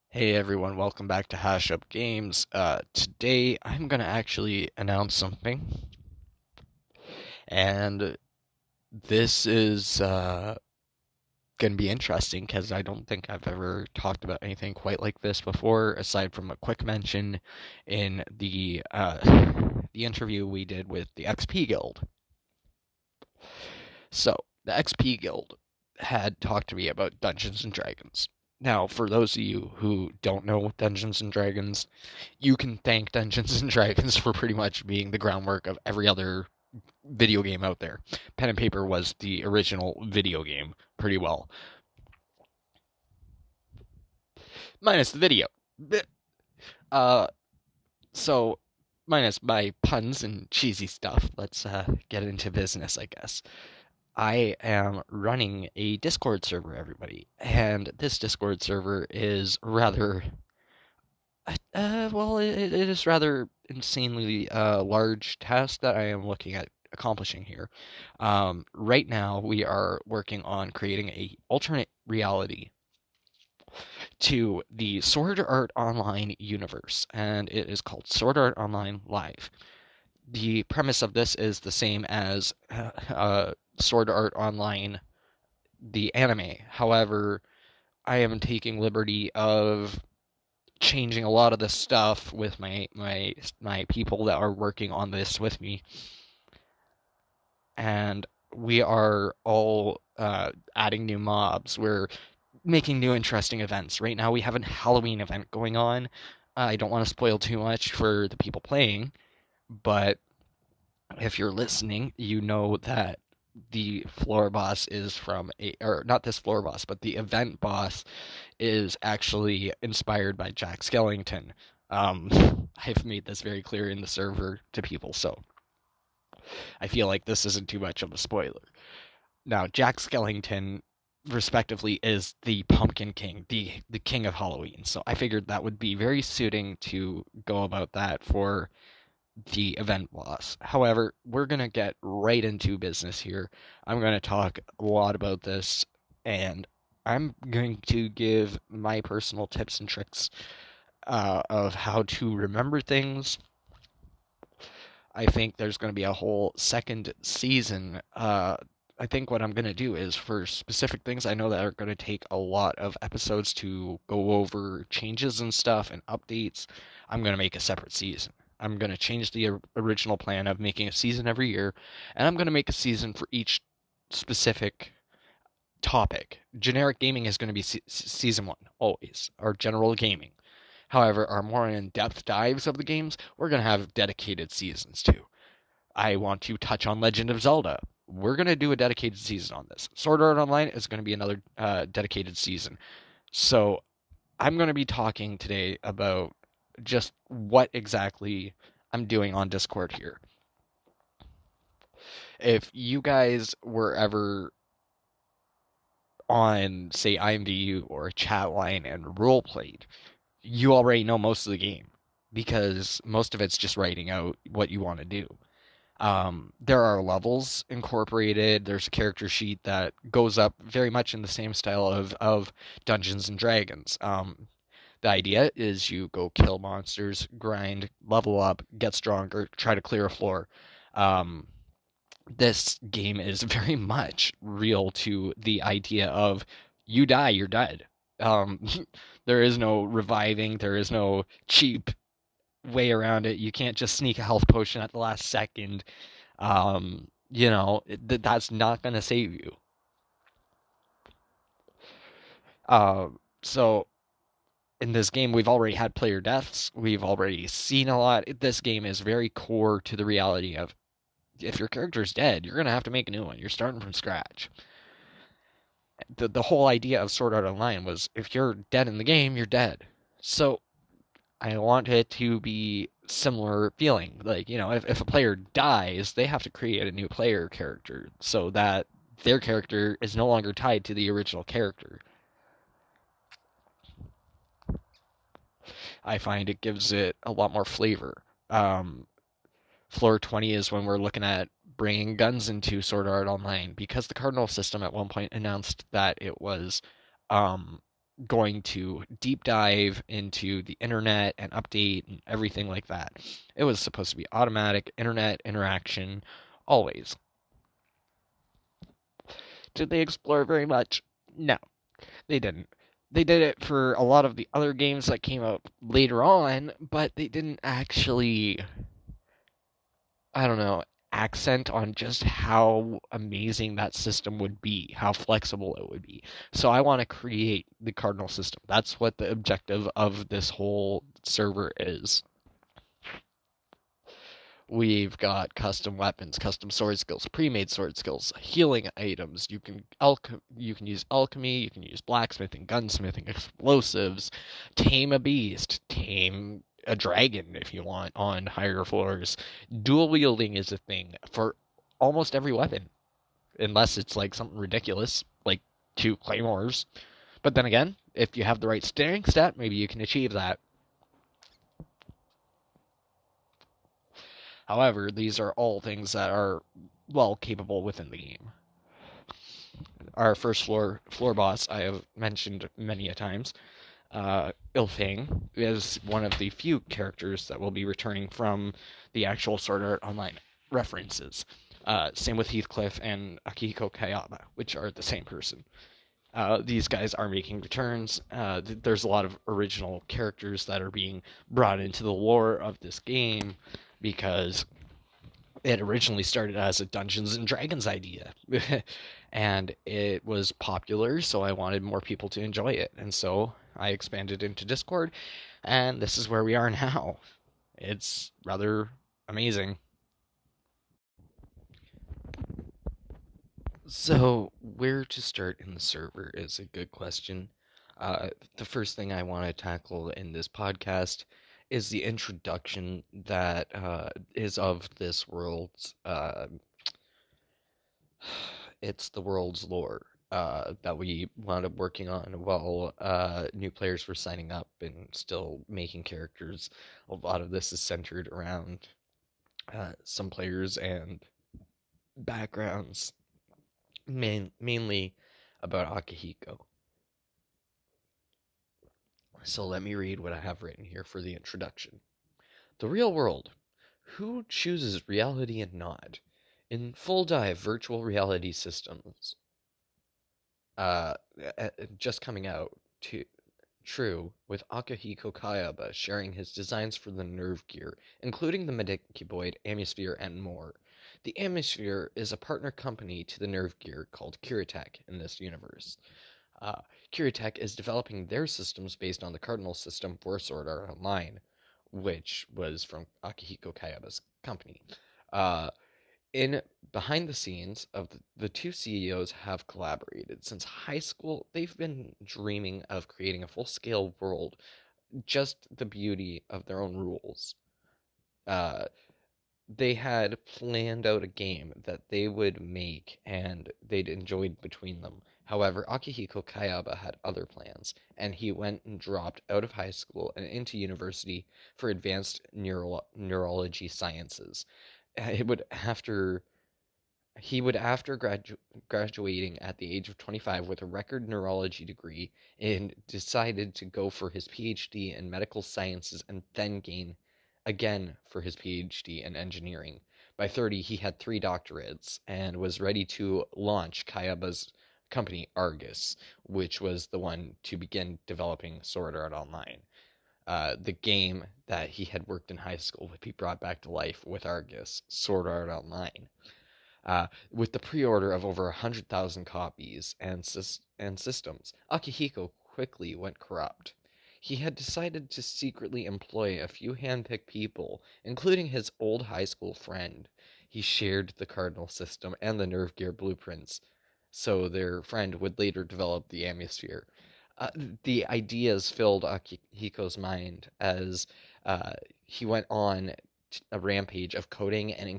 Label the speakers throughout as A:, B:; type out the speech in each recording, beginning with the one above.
A: Hey everyone, welcome back to Hash Up Games. Today I'm gonna actually announce something, and this is gonna be interesting because I don't think I've ever talked about anything quite like this before, aside from a quick mention in the interview we did with the XP Guild. So, the XP Guild had talked to me about Dungeons and Dragons. Now, for those of you who don't know Dungeons and Dragons, you can thank Dungeons and Dragons for pretty much being the groundwork of every other video game out there. Pen and paper was the original video game, pretty well, minus the video. Uh, so minus my puns and cheesy stuff. Let's get into business, I guess. I am running a Discord server, everybody, and this Discord server is rather it is rather insanely large task that I am looking at accomplishing here. Right now, we are working on creating a alternate reality to the Sword Art Online universe, and it is called Sword Art Online Live. The premise of this is the same as Sword Art Online, the anime. However, I am taking liberty of changing a lot of the stuff with my people that are working on this with me, and we are all adding new mobs. We're making new interesting events. Right now, we have a Halloween event going on. I don't want to spoil too much for the people playing, but if you're listening, you know that the floor boss is from a, or not this floor boss, but the event boss is actually inspired by Jack Skellington. I've made this very clear in the server to people, so I feel like this isn't too much of a spoiler. Now, Jack Skellington, respectively, is the Pumpkin King, the King of Halloween. So I figured that would be very suiting to go about that for the event boss. However, we're going to get right into business here. I'm going to talk a lot about this, and I'm going to give my personal tips and tricks of how to remember things. I think there's going to be a whole second season. I think what I'm going to do is for specific things I know that are going to take a lot of episodes to go over changes and stuff and updates, I'm going to make a separate season. I'm going to change the original plan of making a season every year, and I'm going to make a season for each specific topic. Generic gaming is going to be season one, always, or general gaming. However, our more in-depth dives of the games, we're going to have dedicated seasons too. I want to touch on Legend of Zelda. We're going to do a dedicated season on this. Sword Art Online is going to be another dedicated season. So I'm going to be talking today about just what exactly I'm doing on Discord here. If you guys were ever on, say, IMDU or a chat line and role played, you already know most of the game because most of it's just writing out what you want to do. There are levels incorporated. There's a character sheet that goes up very much in the same style of Dungeons and Dragons. The idea is you go kill monsters, grind, level up, get stronger, try to clear a floor. Um, this game is very much real to the idea of you die, you're dead. Um, there is no reviving. There is no cheap way around it. You can't just sneak a health potion at the last second. That's not going to save you. Uh, so in this game, we've already had player deaths. We've already seen a lot. This game is very core to the reality of if your character's dead, you're going to have to make a new one. You're starting from scratch. The whole idea of Sword Art Online was if you're dead in the game, you're dead. So I want it to be similar feeling. Like, if a player dies, they have to create a new player character so that their character is no longer tied to the original character. I find it gives it a lot more flavor. Um, Floor 20 is when we're looking at bringing guns into Sword Art Online because the Cardinal system at one point announced that it was um, going to deep dive into the internet and update and everything like that. It was supposed to be automatic internet interaction always. Did they explore very much? No, they didn't. They did it for a lot of the other games that came out later on, but they didn't actually, I don't know, accent on just how amazing that system would be, how flexible it would be. So I want to create the Cardinal system. That's what the objective of this whole server is. We've got custom weapons, custom sword skills, pre-made sword skills, healing items. You can use alchemy, you can use blacksmithing, gunsmithing, explosives, tame a beast, tame a dragon if you want on higher floors. Dual wielding is a thing for almost every weapon, unless it's like something ridiculous like two claymores. But then again, if you have the right staring stat, maybe you can achieve that. However, these are all things that are well capable within the game. Our first floor boss I have mentioned many a times. Ilfang is one of the few characters that will be returning from the actual Sword Art Online references. Same with Heathcliff and Akihiko Kayaba, which are the same person. These guys are making returns. There's a lot of original characters that are being brought into the lore of this game because it originally started as a Dungeons and Dragons idea. And it was popular, so I wanted more people to enjoy it. And so I expanded into Discord, and this is where we are now. It's rather amazing. So, where to start in the server is a good question. The first thing I want to tackle in this podcast is the introduction that is of this world's. It's the world's lore that we wound up working on while new players were signing up and still making characters. A lot of this is centered around some players and backgrounds, mainly about Akihiko. So let me read what I have written here for the introduction. The real world. Who chooses reality and not? In full dive virtual reality systems. Uh, just coming out to true with Akihiko Kayaba sharing his designs for the Nerve Gear, including the Medicuboid, Amisphere, and more. The Amisphere is a partner company to the Nerve Gear called Kiritech in this universe. Uh, Kiritech is developing their systems based on the Cardinal system for Sword Art Online, which was from Akihiko Kayaba's company. Uh, in behind the scenes of the two CEOs have collaborated since high school. They've been dreaming of creating a full-scale world, just the beauty of their own rules. Uh, they had planned out a game that they would make and they'd enjoyed between them. However, Akihiko Kayaba had other plans, and he went and dropped out of high school and into university for advanced neurology sciences. It would after He would, after graduating at the age of 25 with a record neurology degree, and decided to go for his PhD in medical sciences and then gain again for his PhD in engineering. By 30, he had 3 doctorates and was ready to launch Kayaba's company Argus, which was the one to begin developing Sword Art Online. The game that he had worked in high school would be brought back to life with Argus, Sword Art Online. With the pre-order of over 100,000 copies and systems, Akihiko quickly went corrupt. He had decided to secretly employ a few hand-picked people, including his old high school friend. He shared the Cardinal system and the Nerve Gear blueprints, so their friend would later develop the Amisphere. The ideas filled Akihiko's mind as he went on a rampage of coding and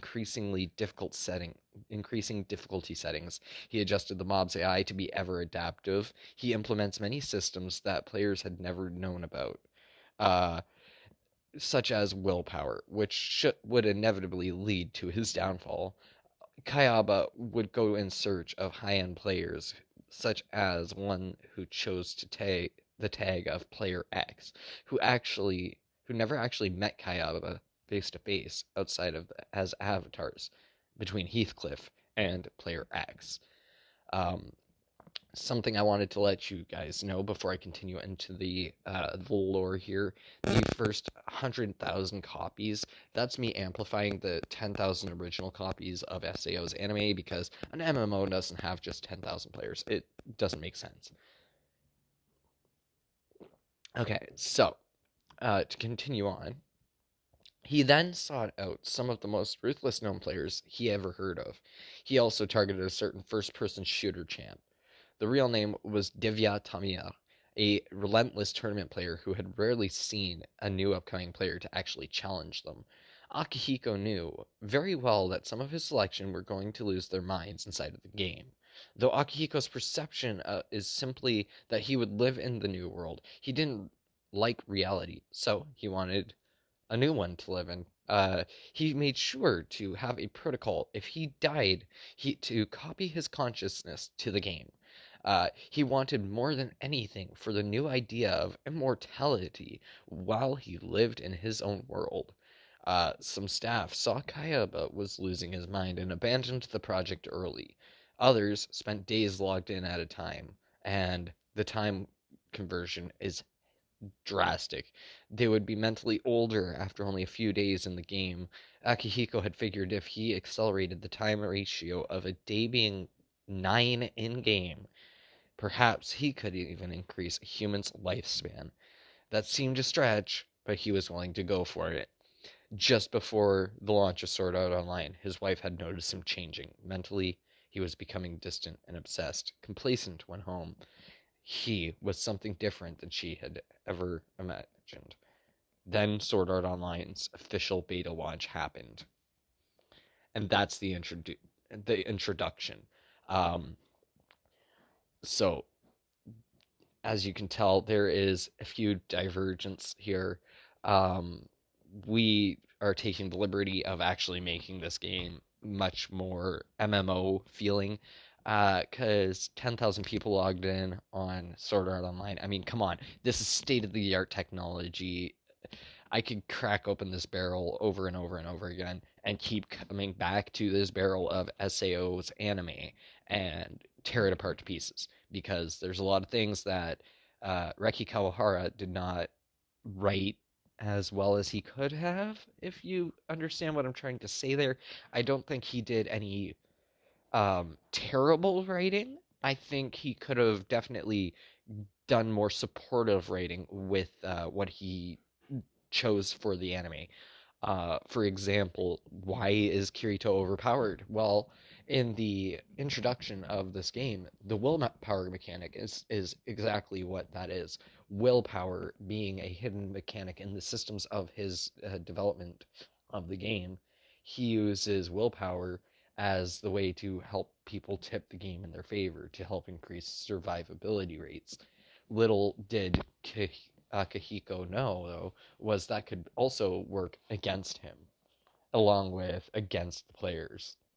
A: increasing difficulty settings. He adjusted the mob's AI to be ever adaptive. He implements many systems that players had never known about, uh, such as willpower, which would inevitably lead to his downfall. Kayaba would go in search of high-end players, such as one who chose to the tag of player X, who never actually met Kayaba face to face outside of as avatars between Heathcliff and player X. Um, Something I wanted to let you guys know before I continue into the lore here. The first 100,000 copies, that's me amplifying the 10,000 original copies of SAO's anime, because an MMO doesn't have just 10,000 players. It doesn't make sense. Okay, so to continue on, he then sought out some of the most ruthless known players he ever heard of. He also targeted a certain first person shooter champ. The real name was Divya Tamir, a relentless tournament player who had rarely seen a new upcoming player to actually challenge them. Akihiko knew very well that some of his selection were going to lose their minds inside of the game. Though Akihiko's perception is simply that he would live in the new world, he didn't like reality, so he wanted a new one to live in. He made sure to have a protocol if he died, to copy his consciousness to the game. He wanted more than anything for the new idea of immortality while he lived in his own world. Some staff saw Kayaba was losing his mind and abandoned the project early. Others spent days logged in at a time, and the time conversion is drastic. They would be mentally older after only a few days in the game. Akihiko had figured if he accelerated the time ratio of a day being 9 in game, perhaps he could even increase a human's lifespan. That seemed a stretch, but he was willing to go for it. Just before the launch of Sword Art Online, his wife had noticed him changing. Mentally, he was becoming distant and obsessed, complacent when home. He was something different than she had ever imagined. Then Sword Art Online's official beta launch happened, and that's the introduction. Um, so, as you can tell, there is a few divergence here. Um, we are taking the liberty of actually making this game much more MMO feeling, because 10,000 people logged in on Sword Art Online. I mean, come on, this is state of the art technology. I could crack open this barrel over and over and over again and keep coming back to this barrel of SAO's anime and tear it apart to pieces, because there's a lot of things that Reki Kawahara did not write as well as he could have, if you understand what I'm trying to say there. I don't think he did any terrible writing. I think he could have definitely done more supportive writing with what he chose for the anime. For example, why is Kirito overpowered? Well, in the introduction of this game, the willpower mechanic is exactly what that is. Willpower being a hidden mechanic in the systems of his development of the game. He uses willpower as the way to help people tip the game in their favor, to help increase survivability rates. Little did Akihiko know, though, was that could also work against him, along with against the players.